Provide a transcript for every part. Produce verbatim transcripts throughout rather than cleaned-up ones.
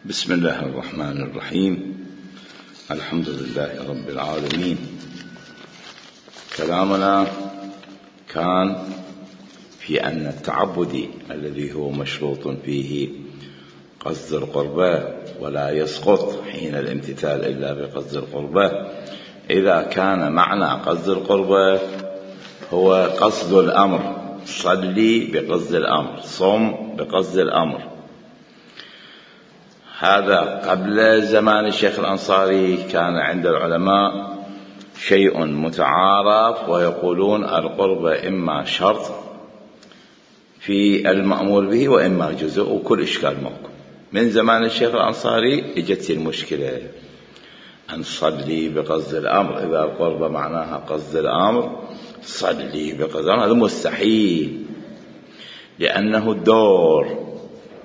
بسم الله الرحمن الرحيم. الحمد لله رب العالمين. كلامنا كان في أن التعبد الذي هو مشروط فيه قصد القربة ولا يسقط حين الامتثال إلا بقصد القربة، إذا كان معنى قصد القربة هو قصد الأمر، صلي بقصد الأمر، صم بقصد الأمر. هذا قبل زمان الشيخ الأنصاري كان عند العلماء شيء متعارف، ويقولون القربة إما شرط في المأمور به وإما جزء، وكل إشكال موجود. من زمان الشيخ الأنصاري اجت المشكلة أن صلي بقصد الأمر، إذا القربة معناها قصد الأمر صلي بقصد الأمر، هذا مستحيل، لأنه الدور.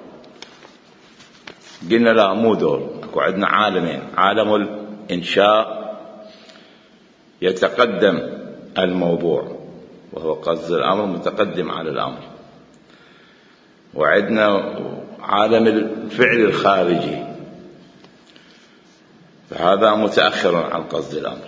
قلنا لا، مو دور، اكو عندنا عالمين: عالم الإنشاء يتقدم الموضوع وهو قصد الأمر متقدم على الأمر، وعندنا عالم الفعل الخارجي، فهذا متأخر عن قصد الأمر.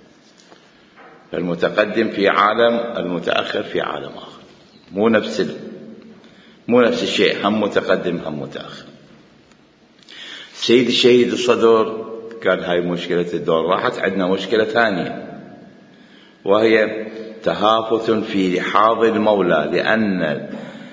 فالمتقدم في عالم، المتأخر في عالم آخر، مو نفس مو نفس الشيء، هم متقدم هم متأخر. سيد الشهيد الصدر قال هاي مشكلة الدور راحت، عندنا مشكلة ثانية وهي تهافت في لحاظ المولى، لأن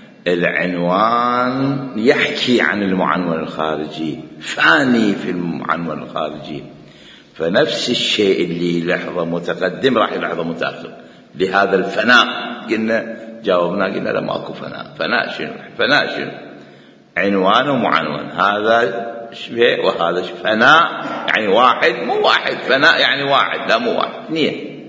العنوان يحكي عن المعنون الخارجي، فاني في المعنون الخارجي، فنفس الشيء اللي لحظة متقدم راح لحظة متأخر، لهذا الفناء. قلنا جاوبنا قلنا لا، ماكو فناء. فناء شنو؟ فناء شنو؟ عنوان ومعنون، هذا شبه وهذا شبه. فناء يعني واحد مو واحد، فناء يعني واحد لا مو واحد، اثنين.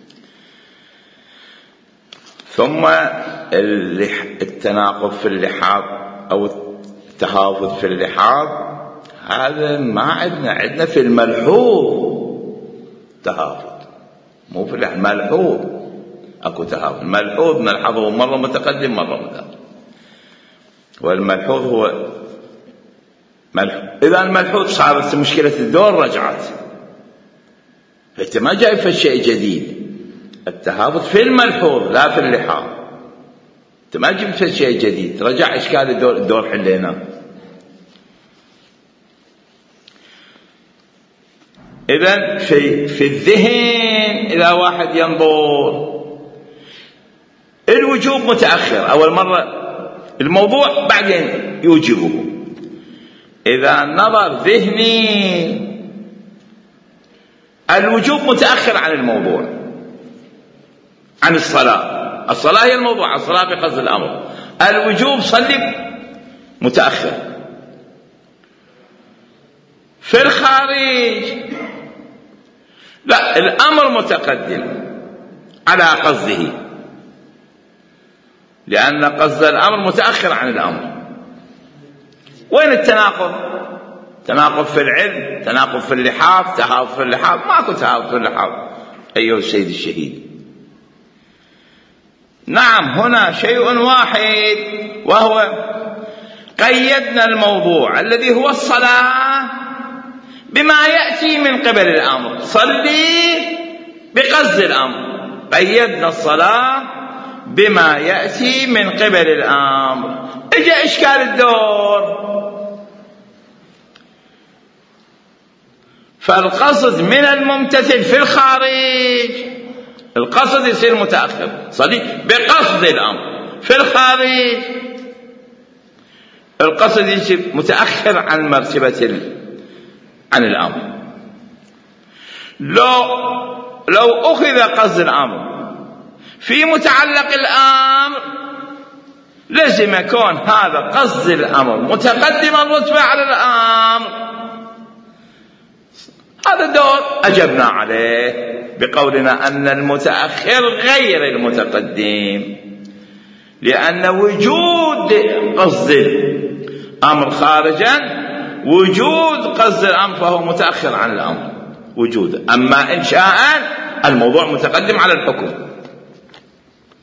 ثم التناقض في اللحاظ أو التهافت في اللحاظ، هذا ما عندنا. عندنا في الملحوظ تهافت، مو في الملحوظ اكو تهافت. الملحوظ نلحظه مرة متقدم مرة متأخر، والملحوظ هو ملحوظ. إذا الملحوظ صارت مشكلة الدور رجعت، فأنت ما جاي في شيء جديد. التهافت في الملحوظ لا في اللحاظ، أنت ما جبت في شيء جديد، رجع إشكال الدور, الدور حلينا. إذن في, في الذهن إذا واحد ينظر الوجوب متأخر أول مرة، الموضوع بعدين يوجبه. إذا نظر ذهني الوجوب متأخر عن الموضوع، عن الصلاة. الصلاة هي الموضوع، الصلاة بقصد الأمر. الوجوب صلي متأخر. في الخارج لا، الأمر متقدم على قصده، لأن قصد الأمر متأخر عن الأمر. وين التناقض؟ تناقض في العلم، تناقض في اللحاظ، تهافت في اللحاظ. ماكو تهافت في اللحاظ أيها السيد الشهيد. نعم، هنا شيء واحد، وهو قيدنا الموضوع الذي هو الصلاة بما يأتي من قبل الأمر، صلي بقصد الأمر. قيدنا الصلاة بما يأتي من قبل الأمر. اجا إشكال الدور، فالقصد من الممتثل في الخارج، القصد يصير متأخر، صلي بقصد الأمر. في الخارج القصد يصير متأخر عن مرتبة عن الأمر. لو لو أخذ قصد الأمر في متعلق الأمر، لازم يكون هذا قصد الأمر متقدم الرتبة على الأمر. هذا الدور أجبنا عليه بقولنا أن المتأخر غير المتقدم، لأن وجود قصد الأمر خارجا، وجود قصد الأمر فهو متأخر عن الأمر وجود. أما إنشاء الموضوع متقدم على الحكم.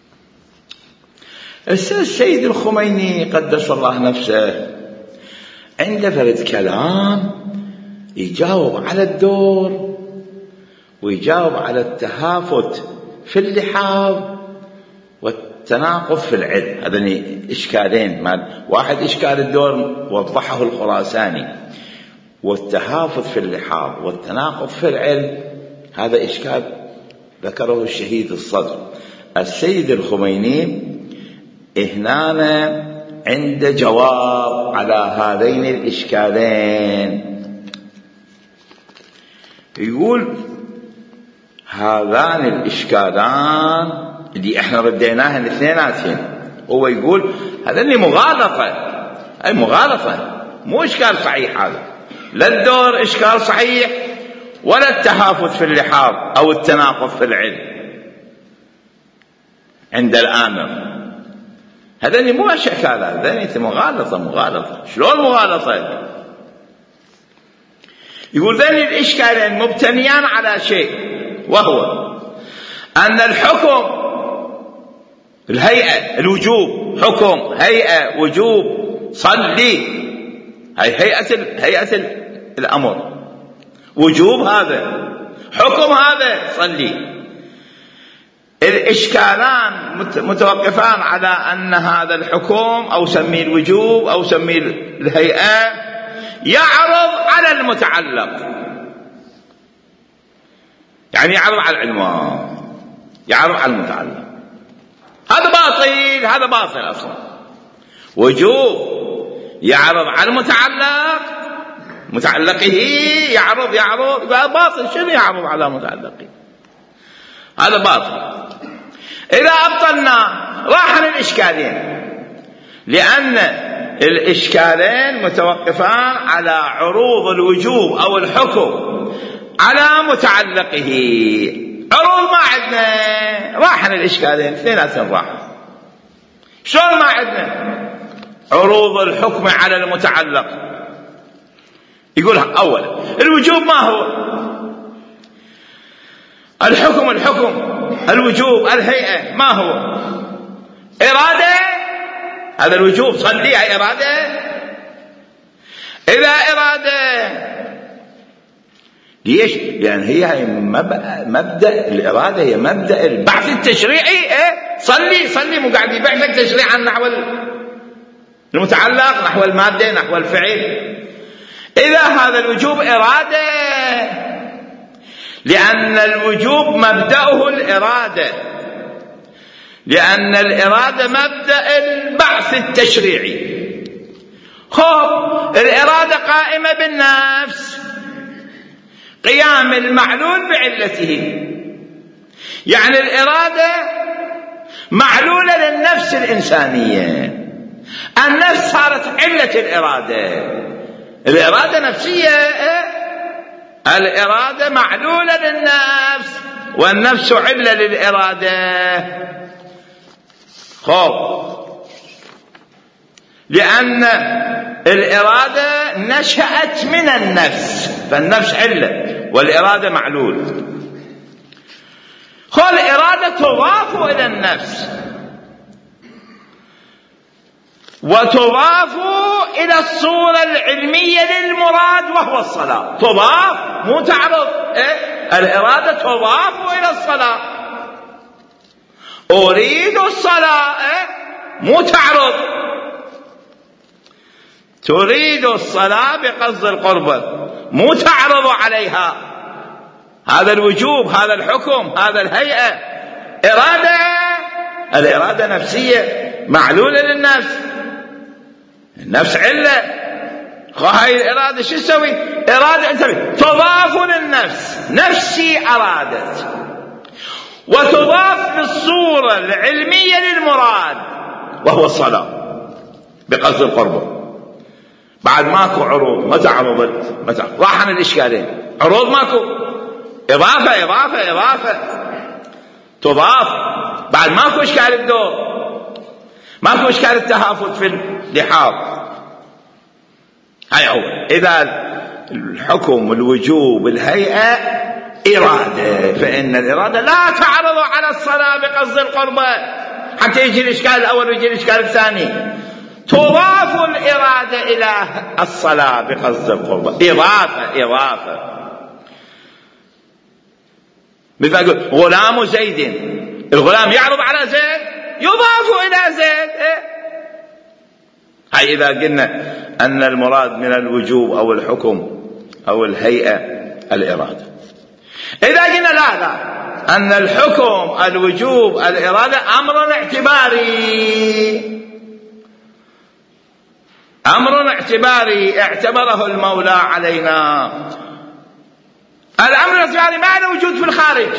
السيد الخميني قدس الله نفسه عنده فرد كلام يجاوب على الدور ويجاوب على التهافت في اللحاظ والتناقض في العلم. هذين إشكالين، واحد إشكال الدور وضحه الخراساني، والتهافت في اللحاظ والتناقض في العلم هذا إشكال ذكره الشهيد الصدر. السيد الخميني هنا عند جواب على هذين الإشكالين، يقول هذان الإشكالان اللي احنا رديناهن الاثنيناتين، هو يقول هذا اللي مغالطة، أي مغالطة مو إشكال صحيح، هذا لا الدور إشكال صحيح ولا التهافت في اللحاظ أو التناقض في العلم عند الآمر. هذا اللي مو أشكال، هذا مغالطة مغالطة. شلون مغالطة؟ يقول ذن الإشكالين مبتنيان على شيء، وهو أن الحكم الهيئة الوجوب، حكم هيئة وجوب صلي، هي هيئة هيئة الأمر وجوب، هذا حكم هذا صلي. الإشكالان متوقفان على أن هذا الحكم أو سميه الوجوب أو سميه الهيئة يعرض على المتعلق، يعني يعرض على العنوان، يعرض على المتعلق. هذا باطل، هذا باطل أصلا. وجوب يعرض على المتعلق، متعلقه يعرض يعرض باطل. شنو يعرض على متعلقه؟ هذا باطل. إذا أبطلنا راح الإشكالين، لأن الإشكالين متوقفان على عروض الوجوب أو الحكم على متعلقه. عروض ما عندنا، راح الإشكالين اثنيناتهم راح. شلون ما عندنا عروض الحكم على المتعلق؟ يقولها أولا الوجوب ما هو؟ الحكم الحكم الوجوب الهيئة ما هو؟ إرادة. هذا الوجوب صليها إرادة. إذا إرادة ليش؟ لأن هي مبدأ الإرادة، هي مبدأ البحث التشريعي. إيه؟ صلي صلي مو قاعد يبحث تشريعا نحو المتعلق، نحو المادة، نحو الفعل. إذا هذا الوجوب إرادة، لأن الوجوب مبدأه الإرادة، لأن الإرادة مبدأ البعث التشريعي. خب الإرادة قائمة بالنفس، قيام المعلول بعلته، يعني الإرادة معلولة للنفس الإنسانية. النفس صارت علة الإرادة، الإرادة نفسية، الإرادة معلولة للنفس والنفس علة للإرادة. خب لأن الإرادة نشأت من النفس، فالنفس علة والإرادة معلول. خب الإرادة تضاف إلى النفس وتضاف إلى الصورة العلمية للمراد وهو الصلاة. تضاف مو تعرض. إيه؟ الإرادة تضاف إلى الصلاة. أريد الصلاة. إيه؟ مو تعرض. تريد الصلاة بقصد القربة، مو تعرض عليها. هذا الوجوب، هذا الحكم، هذا الهيئة إرادة. الإرادة نفسية معلولة للنفس، النفس علة. هاي الإرادة شو تسوي؟ إرادة أنت تضاف للنفس، نفسي أرادت، وتضاف للصورة العلمية للمراد وهو الصلاة بقصد القربة. بعد ماكو عروض، متى عرضت؟ متى راح عن الإشكالين؟ عروض ماكو، إضافة إضافة إضافة تضاف. بعد ماكو إشكال الدور، ماكو إشكال التهافت في اللحاظ. هاي أول. إذا الحكم الوجوب الهيئة إرادة، فإن الإرادة لا تعرض على الصلاة بقصد القربة، حتى يجي الإشكال الأول ويجي الإشكال الثاني. تضاف الإرادة إلى الصلاة بقصد القربة، إضافة إضافة. مثل ما يقول غلام زيد، الغلام يعرض على زيد، يضاف إلى زيد. هاي إذا قلنا أن المراد من الوجوب أو الحكم أو الهيئة الإرادة. إذا قلنا لا لا أن الحكم الوجوب الإرادة أمر اعتباري، أمر اعتباري اعتبره المولى علينا. الأمر الاعتباري ما له وجود في الخارج،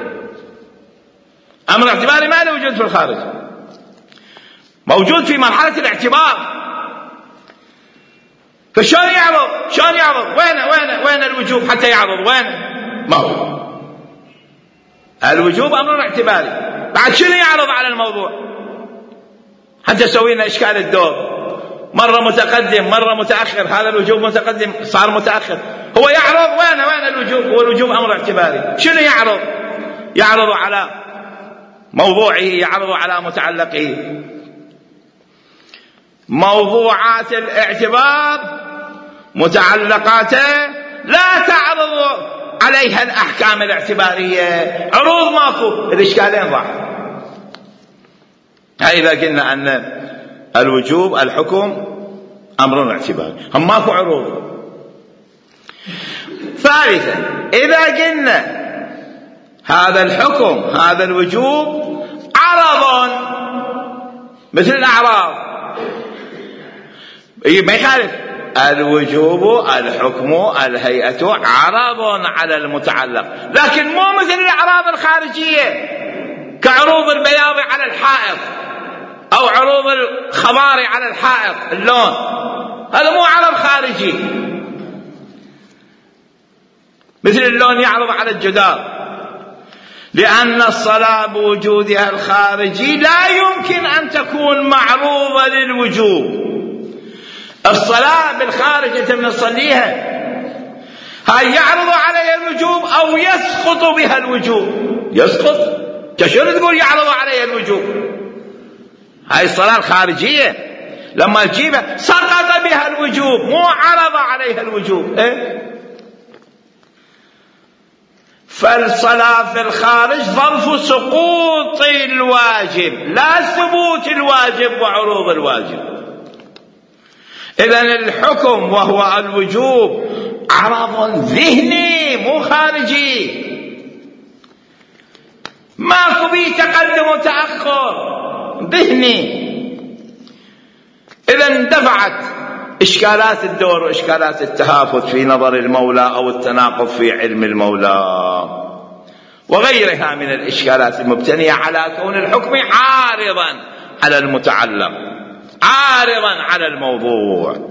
أمر اعتباري ما له وجود في الخارج، موجود في مرحلة الاعتبار. فشون يعرض؟ شون يعرض؟ وين وين وين الوجوب حتى يعرض؟ وين؟ ما هو الوجوب أمر اعتباري، بعد شنو يعرض على الموضوع حتى سوينا إشكال الدور؟ مرة متقدم مرة متأخر، هذا الوجوب متقدم صار متأخر، هو يعرض وين وين الوجوب؟ هو الوجوب أمر اعتباري. شنو يعرض؟ يعرض على موضوعه، يعرض على متعلقه. موضوعات الاعتبار متعلقاته لا تعرض عليها الأحكام الاعتبارية، عروض ماكو، الإشكالين ضاع. إذا قلنا أن الوجوب الحكم أمر اعتباري، هم ماكو عروض. ثالثا إذا قلنا هذا الحكم هذا الوجوب عرض مثل الأعراض، ما يخالف الوجوب الحكم الهيئة عرض على المتعلق، لكن مو مثل الأعراض الخارجية كعروض البياض على الحائط أو عروض الخضار على الحائط اللون، هذا مو عرض خارجي. مثل اللون يعرض على الجدار، لأن الصلاة بوجودها الخارجي لا يمكن أن تكون معروضة للوجوب. الصلاة بالخارج أنت من تصليها، هاي يعرض عليها الوجوب أو يسقط بها الوجوب. يسقط؟ كشون تقول يعرض عليها الوجوب؟ هاي الصلاة الخارجية لما تجيبها سقط بها الوجوب، مو عرض عليها الوجوب. إيه؟ فالصلاة في الخارج ظرف سقوط الواجب لا ثبوت الواجب وعروض الواجب. إذن الحكم وهو الوجوب عرض ذهني مو خارجي، ماكو بيه تقدم وتأخر، ذهني. إذن دفعت إشكالات الدور وإشكالات التهافت في نظر المولى أو التناقض في علم المولى وغيرها من الإشكالات المبتنية على كون الحكم عارضا على المتعلق، عارضا على الموضوع.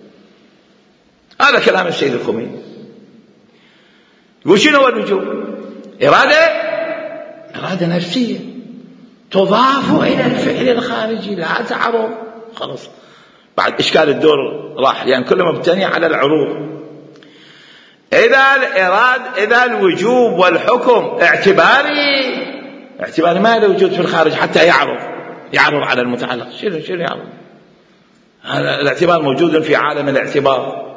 هذا كلام السيد الخميني. يقول شنو هو الوجوب؟ إرادة إرادة نفسية تضاف إلى الفعل الخارجي، لا تعرض. خلاص بعد إشكال الدور راح، لأن يعني كله مبتني على العروض. إذا الإراد إذا الوجوب والحكم اعتباري، اعتباري ما له وجود في الخارج حتى يعرض يعرض على المتعلق. شنو شنو يعرض؟ هذا الاعتبار موجود في عالم الاعتبار،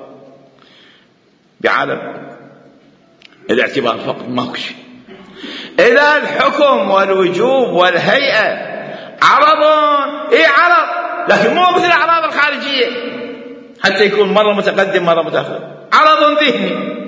بعالم الاعتبار فقط، ماكو شيء. إذا الحكم والوجوب والهيئة عرض، إيه عرض، لكن مو مثل الأعراض الخارجية حتى يكون مرة متقدم مرة متأخر، عرض ذهني.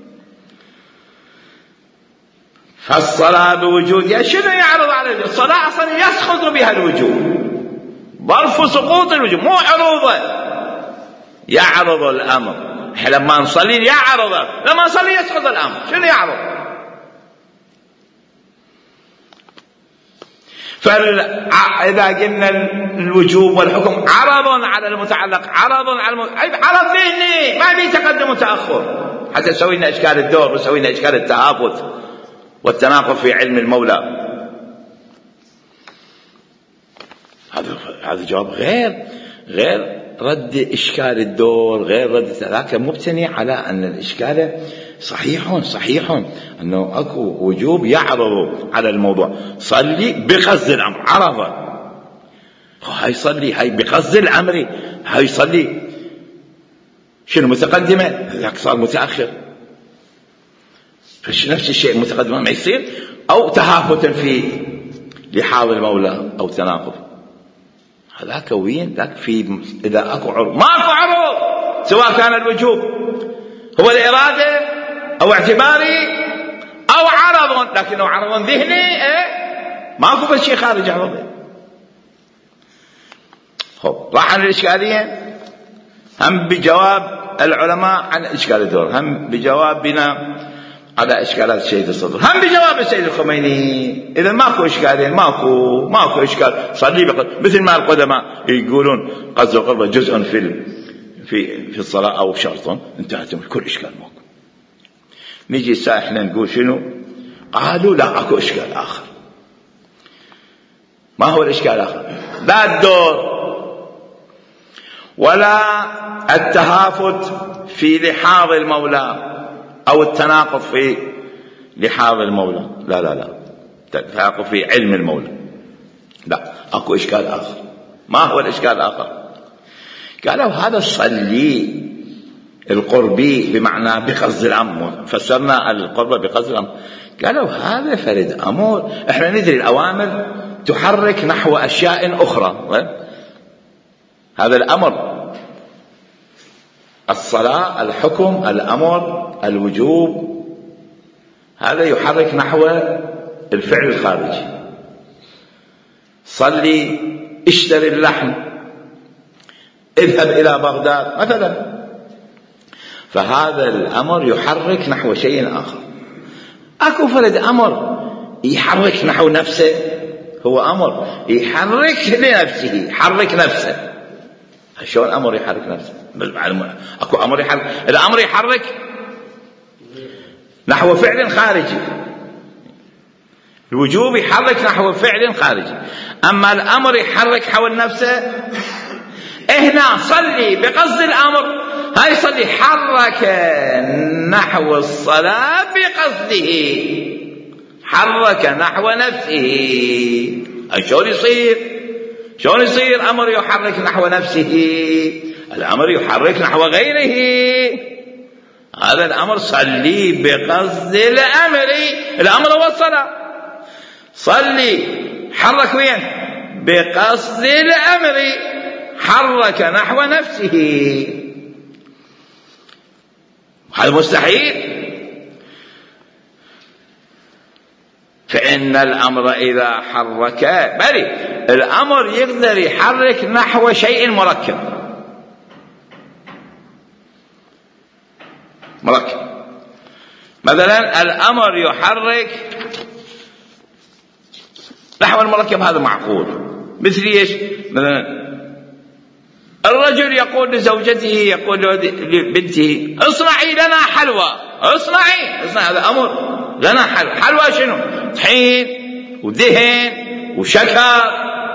فالصلاة بوجودها شنو يعرض على الصلاة؟ أصلا يسقط بها الوجوب، ظرف سقوط الوجوب مو عروضه. يعرض الأمر، لما نصلي يعرض، لما نصلي يسقط الأمر. شنو يعرض؟ فإذا قلنا الوجوب والحكم عرض على المتعلق، عرض على الم... عرض ذهني ما بيه تقدم وتأخر حتى سوينا إشكال الدور وسوينا إشكال التهافت والتناقض في علم المولى. هذا هذا جواب غير غير رد إشكال الدور، غير رد ذاك مبتني على أن الإشكال صحيح صحيح أنه أكو وجوب يعرض على الموضوع. صلي بقصد الأمر، عرض هاي يصلي، هاي بقصد الأمر، هاي يصلي شنو متقدمة، ذاك صار متأخر. فش نفس الشيء متقدم ما يصير، أو تهافت في لحاظ المولى أو تناقض. هذاك وين ذاك في إذا أكو عرض، ما أكو عرض، سواء كان الوجوب هو الإرادة أو اعتباري أو عرض، لكنه عرض ذهني إيه؟ ما أكو بس شيء خارج عرضه. خب راح عن الإشكالية، هم بجواب العلماء عن إشكال الدور، هم بجوابنا على إشكالات السيد الصدر، هم بجواب السيد الخميني. إذا ماكو إشكالين، ماكو ماكو إشكال، صلي بقصد، مثل ما القدماء يقولون قصد القربة جزء في في في الصلاة أو شرط، انتهت كل إشكال ماكو. نيجي الساعة احنا نقول شنو؟ قالوا لا أكو إشكال آخر. ما هو الإشكال الآخر؟ لا الدور ولا التهافت في لحاظ المولى أو التناقض في لحاظ المولى، لا لا لا، التناقض في علم المولى، لا، أكو إشكال آخر. ما هو الإشكال الآخر؟ قالوا هذا الصلي القربي بمعنى بقصد الأمر، فسرنا القرب بقصد الأمر، قالوا هذا فرد أمور، احنا ندري الأوامر تحرك نحو أشياء أخرى. هذا الأمر، الصلاة، الحكم، الأمر، الوجوب، هذا يحرك نحو الفعل الخارجي. صلي، اشتري اللحم، اذهب إلى بغداد مثلا، فهذا الأمر يحرك نحو شيء آخر. أكو فرد أمر يحرك نحو نفسه، هو أمر يحرك لنفسه، يحرك نفسه. شلون أمر يحرك نفسه؟ أكو أمر يحرك، الأمر يحرك نحو فعل خارجي، الوجوب يحرك نحو فعل خارجي، أما الأمر يحرك حول نفسه. هنا صلي بقصد الأمر، هاي صلي حرك نحو الصلاة بقصده، حرك نحو نفسه. شلون يصير؟ شلون يصير أمر يحرك نحو نفسه؟ الأمر يحرك نحو غيره. هذا الأمر صلي بقصد الأمر، الأمر هو الصلاة. صلي حرك وين؟ بقصد الأمر، حرك نحو نفسه. هذا مستحيل، فإن الأمر إذا حرك، بل الأمر يقدر يحرك نحو شيء مركب، مركب. مثلا الأمر يحرك نحو المركب، هذا معقول. مثل ايش؟ مثلا الرجل يقول لزوجته، يقول لبنته اصنعي لنا حلوى، اصنعي اصنعي، هذا أمر لنا حلوى. حلوى شنو؟ طحين ودهن وشكر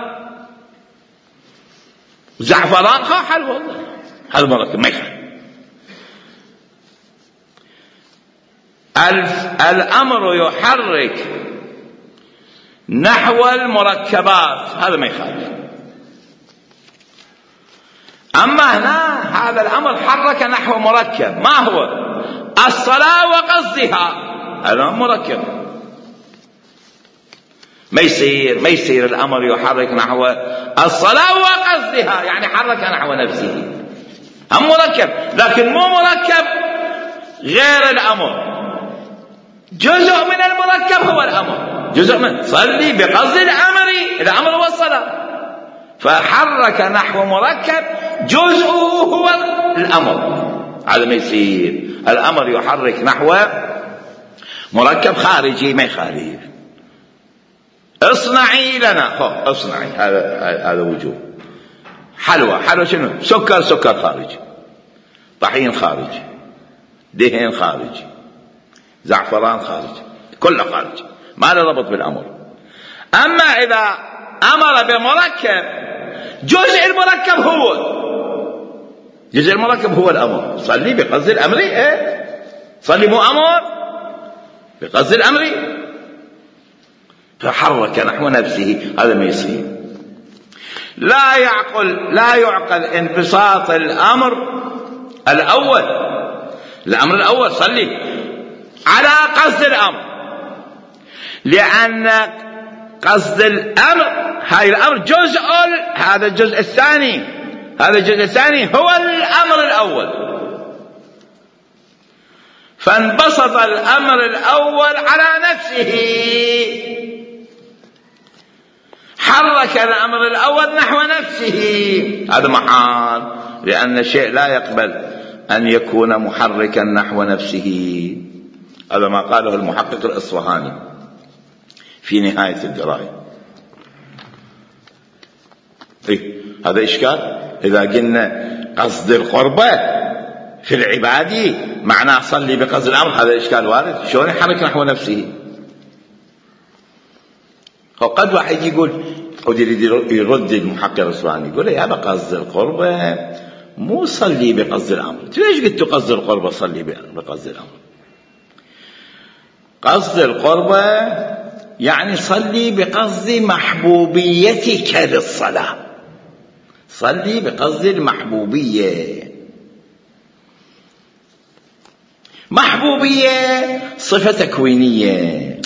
وزعفران، خا حلوى، هذا مركب ما يخالف. الأمر يحرك نحو المركبات، هذا ما يخالف. أما هنا هذا الأمر حرك نحو مركب، ما هو؟ الصلاة وقصدها، هذا مركب. ما يصير ما يصير الأمر يحرك نحو الصلاة وقصدها، يعني حرك نحو نفسه، هم مركب، لكن مو مركب غير الأمر. جزء من المركب هو الأمر، جزء من صلي بقصد الأمر، الأمر هو الصلاة، فحرك نحو مركب جزءه هو الأمر. هذا ما يصير، الأمر يحرك نحو مركب خارجي، ما يخالف. اصنعي لنا، هو اصنعي، هذا هذا وجوب. حلوى، حلوى شنو؟ سكر، سكر خارجي، طحين خارجي، دهن خارجي، زعفران خارجي، كله خارجي، ما له ربط بالأمر. أما إذا أمر بمركب، جزء المركب هو جزء المركب هو الأمر. صلي بقصد الأمر، إيه؟ صلي مو أمر، بقصد الأمر، فحرك نحو نفسه، هذا ما يصير. لا يعقل لا يعقل انبساط الأمر الأول. الأمر الأول صلي على قصد الأمر، لأن قصد الأمر هاي الأمر جزء، هذا الجزء الثاني، هذا الجزء الثاني هو الأمر الأول. فانبسط الأمر الأول على نفسه، حرك الأمر الأول نحو نفسه. هذا محال، لأن الشيء لا يقبل أن يكون محركا نحو نفسه. هذا ما قاله المحقق الإصفهاني في نهاية الدراية. إيه؟ هذا إشكال. إذا قلنا قصد القربة في العبادة معناه صلي بقصد الأمر، هذا إشكال وارد. شلون يحرك نحو نفسه؟ وقد واحد يقول يرد المحقق الإصفهاني يقول يا بقصد القربة مو صلي بقصد الأمر. ليش قلت قصد القربة صلي بقصد الأمر؟ قصد القربة يعني صلي بقصد محبوبيتك للصلاة، صلي بقصد المحبوبية. محبوبية صفة تكوينية،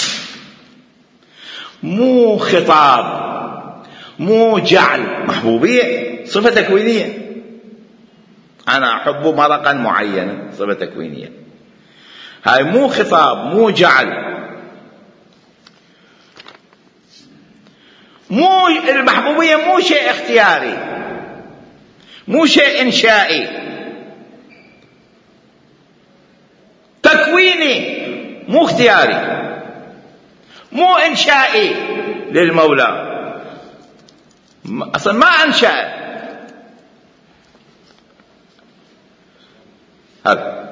مو خطاب، مو جعل. محبوبية صفة تكوينية، أنا أحب مرقا معينا، صفة تكوينية. هاي مو خطاب، مو جعل، مو المحبوبية مو شيء اختياري، مو شيء إنشائي، تكويني مو اختياري، مو إنشائي للمولى، أصلا ما أنشأ. هذا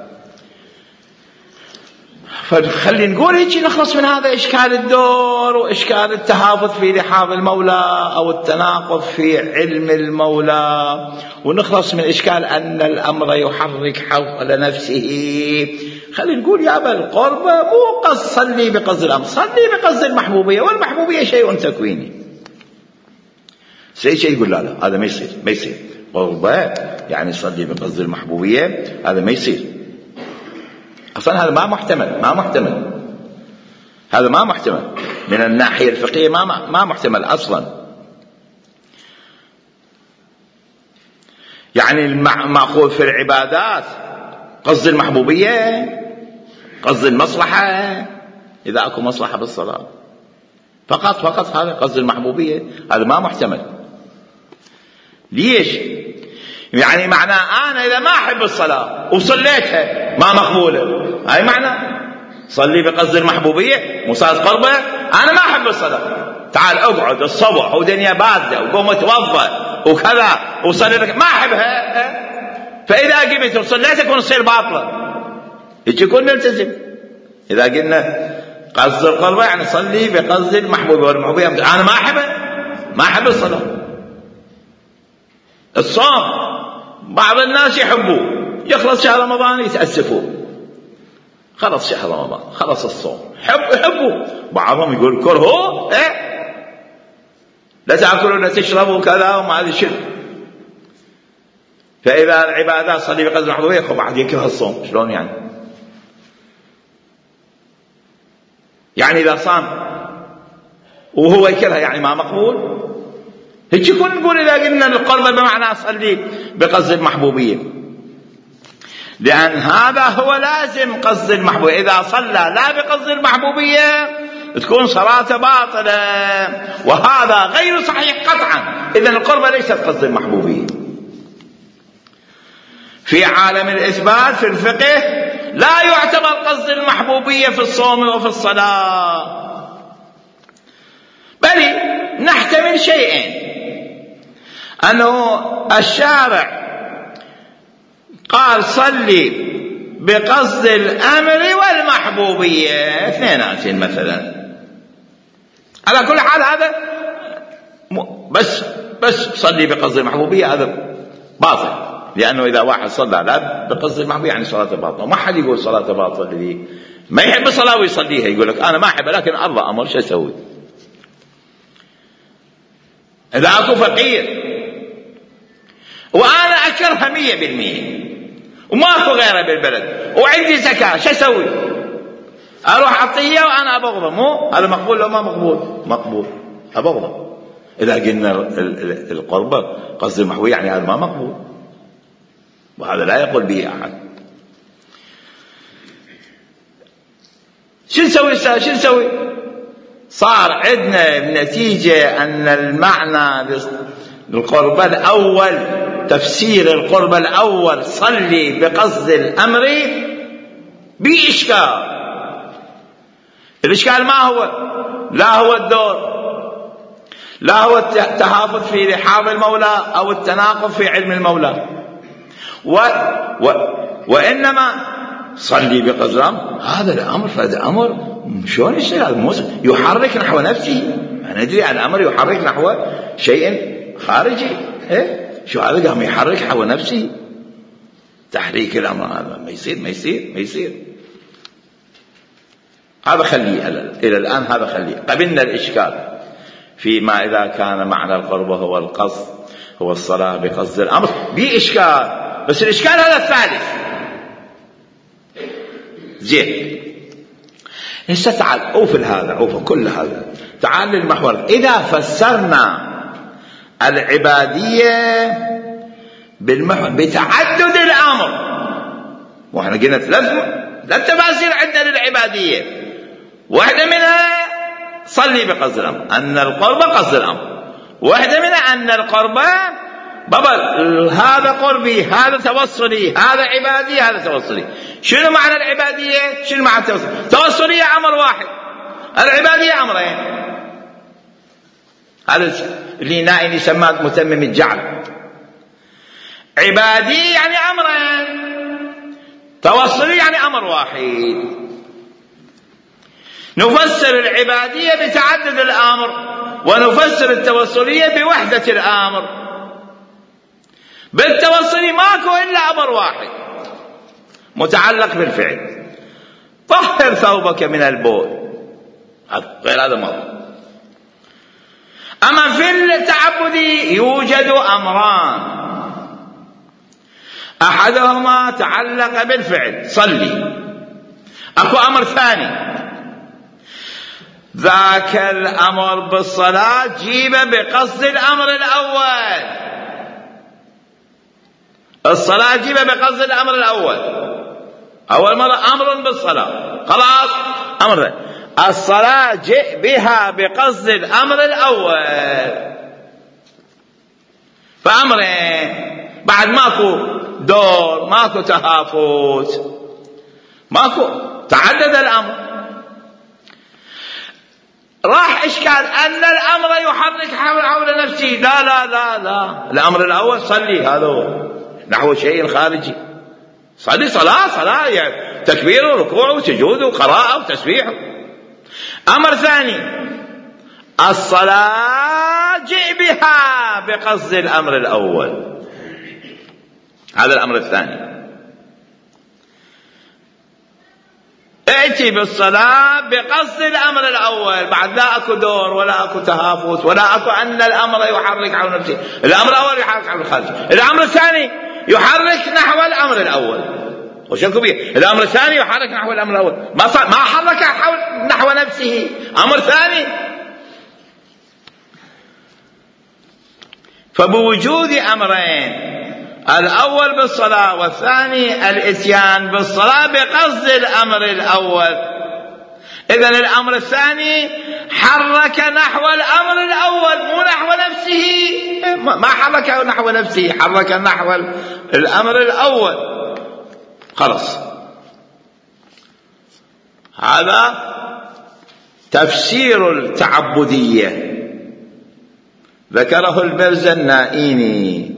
فخلي نقول هيك نخلص من هذا إشكال الدور وإشكال التهافت في لحاظ المولى أو التناقض في علم المولى، ونخلص من إشكال أن الأمر يحرك حول نفسه. خلي نقول يا أبا القربة مو قصد صلي بقصد الأمر، صلي بقصد المحبوبية، والمحبوبية شيء تكويني. سي شيء يقول لا لا هذا ما يصير، ما يصير قربة يعني صلي بقصد المحبوبية، هذا ما يصير أصلا، هذا ما محتمل، ما محتمل، هذا ما محتمل من الناحية الفقهية، ما ما محتمل أصلا. يعني المأخوذ في العبادات قصد المحبوبية، قصد المصلحة، إذا أكو مصلحة بالصلاة فقط فقط، هذا قصد المحبوبية، هذا ما محتمل. ليش؟ يعني معناه أنا إذا ما أحب الصلاة وصليتها ما مقبولة، هاي معنى صلي بقصد المحبوبية مو صلاة قربة. أنا ما أحب الصلاة، تعال أقعد الصبح ودنيا باردة وقوم اتوضأ وكذا وصلي لك، ما أحبها، فإذا قمت وصليت يكون تصير باطلة، هيك يكون نلتزم. إذا قلنا قصد القربة يعني صلي بقصد المحبوبية، والمحبوبية أنا ما أحبها، ما أحب الصلاة. الصوم بعض الناس يحبوه، يخلص شهر رمضان يتأسفوا، خلص شهر رمضان خلص الصوم، حب يحبوا. بعضهم يقول كرهوا، إيه لا تأكلوا لا تشربوا كذا وما هذا الشيء. فإذا العبادات صلي بقصد المحبوبية خب بعد يكره الصوم، شلون يعني؟ يعني إذا صام وهو يكره يعني ما مقبول. هيك يكون نقول إذا قلنا القربة بمعنى صلي بقصد المحبوبية، لأن هذا هو لازم قصد المحبوبية. إذا صلى لا بقصد المحبوبية تكون صلاته باطلة، وهذا غير صحيح قطعا. إذن القربة ليست قصد المحبوبية. في عالم الإثبات في الفقه لا يعتبر قصد المحبوبية في الصوم وفي الصلاة، بل نحتمل شيئين: أنه الشارع قال صلي بقصد الأمر والمحبوبية اثنينات مثلا، على كل حال هذا بس بس صلي بقصد المحبوبية هذا باطل، لأنه إذا واحد صلى لا بقصد المحبوبية يعني صلاته باطلة. وما حد يقول صلاته باطلة الذي ما يحب الصلاة ويصليها، يقول لك أنا ما أحب لكن الله أمر شو أسوي؟ إذا أكو فقير وأنا أكرهها مية بالمية وماكو غيرها بالبلد وعندي زكاة، شو أسوي؟ أروح أعطيها وأنا أبغضه؟ مو هذا مقبول لو ما مقبول؟ مقبول، أبغضه. إذا قلنا القربة قصد المحوية يعني هذا ما مقبول، وهذا لا يقول به أحد. شو نسوي؟ شو نسوي؟ صار عندنا بنتيجة أن المعنى للقربة الأول، تفسير القربة الأول صلي بقصد الأمر، بإشكال. الإشكال ما هو؟ لا هو الدور، لا هو التهافت في لحاظ المولى أو التناقض في علم المولى، و... و... وإنما صلي بقصد الأمر. هذا الأمر فهذا أمر شلون يصير؟ هذا يحرك نحو نفسه، ما ندري عن الأمر يحرك نحو شيء خارجي. إيه؟ شو هذا قام يحرك نحو نفسه؟ تحريك الأمر هذا ما يصير ما يصير ما يصير. هذا خليه إلى الآن، هذا خليه. قبلنا الإشكال فيما إذا كان معنى القربة هو القصد، هو الصلاة بقصد الأمر، بإشكال. بس الإشكال هذا الثالث. زين، هسه تعال أوفل هذا، أوفل كل هذا، تعال للمحور. إذا فسرنا العبادية بالمحور بتعدد الأمر، وإحنا قلنا ثلاث ثلاث تفاسير عندنا للعبادية، واحدة منها صلي بقصد الأمر، أن القربة قصد الأمر، واحدة منها أن القربة بابا هذا قربي، هذا توصلي، هذا عبادي، هذا توصلي. شنو معنى العبادية؟ شنو معنى التوصلي؟ توصلية أمر واحد، العبادية أمرين. هذا اللي نائم يسمى متمم الجعل. عبادي يعني أمرين، توصلي يعني أمر واحد. نفسر العبادية بتعدد الأمر، ونفسر التوصلية بوحدة الأمر. بالتوصلي ماكو إلا أمر واحد متعلق بالفعل، طهر ثوبك من البول، غير هذا موضوع. أما في التعبد يوجد أمران، أحدهما تعلق بالفعل صلي، أكو أمر ثاني ذاك الأمر بالصلاة جيب بقصد الأمر الأول. الصلاة جيب بقصد الأمر الأول، أول مرة أمر بالصلاة، خلاص أمر. الصلاة جئ بها بقصد الأمر الأول، فأمرين بعد ماكو دور، ماكو تهافت، ماكو، تعدد الأمر. راح إشكال أن الأمر يحرك حول نفسه. لا لا لا لا، الأمر الأول صلي، هذا هو نحو شيء خارجي. صلي صلاة صلاة يعني تكبير وركوع وسجود وقراءة وتسبيح. أمر ثاني الصلاة جئ بها بقصد الأمر الأول، هذا الأمر الثاني. ائتي بالصلاة بقصد الأمر الأول، بعد لا أكو دور ولا أكو تهافت ولا أكو أن الأمر يحرك على نفسه. الأمر الأول يحرك على الخارج، الأمر الثاني يحرك نحو الأمر الأول. وشكو بيه الأمر الثاني يحرك نحو الأمر الأول، ما صار ما حرك حول نحو نفسه. أمر ثاني. فبوجود أمرين، الأول بالصلاة والثاني الإتيان بالصلاة بقصد الأمر الأول، إذن الأمر الثاني حرك نحو الأمر الأول مو نحو نفسه. ما حرك نحو نفسه، حرك نحو الأمر الأول. خلاص، هذا تفسير التعبدية ذكره البرزنائيني.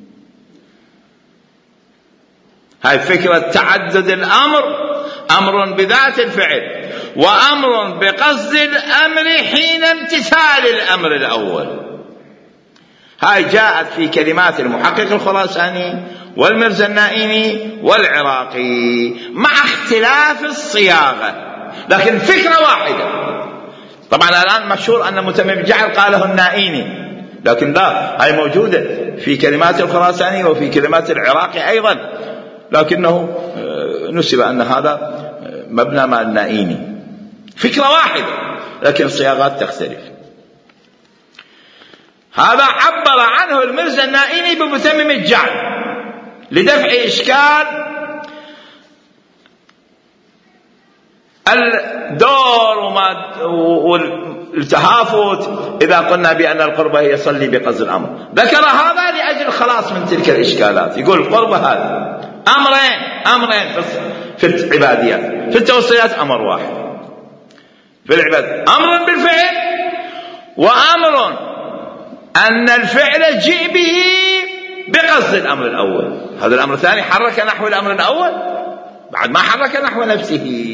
هاي فكرة تعدد الأمر، أمر بذات الفعل وأمر بقصد الأمر حين امتثال الأمر الأول. هاي جاءت في كلمات المحقق الخراساني والمرزنائيني والعراقي مع اختلاف الصياغة، لكن فكرة واحدة. طبعا الآن مشهور أن متمم الجعل قاله النائيني، لكن لا، هاي موجودة في كلمات الخراساني وفي كلمات العراقي أيضا، لكنه نسب أن هذا مبنى مال النائيني، فكرة واحدة لكن الصياغات تختلف. هذا عبر عنه المرزا النائيني بمتمم الجعل لدفع إشكال الدور والتهافت إذا قلنا بأن القربة يصلي بقصد الأمر. ذكر هذا لأجل الخلاص من تلك الإشكالات. يقول القربة هذا أمرين أمرين في العباديات، في التوصيات أمر واحد في العبادة، أمر بالفعل وأمر أن الفعل جئ به بقصد الأمر الأول. هذا الأمر الثاني حرك نحو الأمر الأول بعد ما حرك نحو نفسه.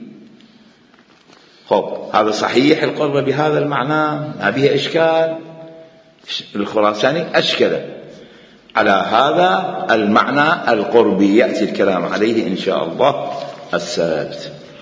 خب هذا صحيح القربة بهذا المعنى ما بها إشكال. الخراساني أشكل على هذا المعنى القربي، يأتي الكلام عليه إن شاء الله السبت.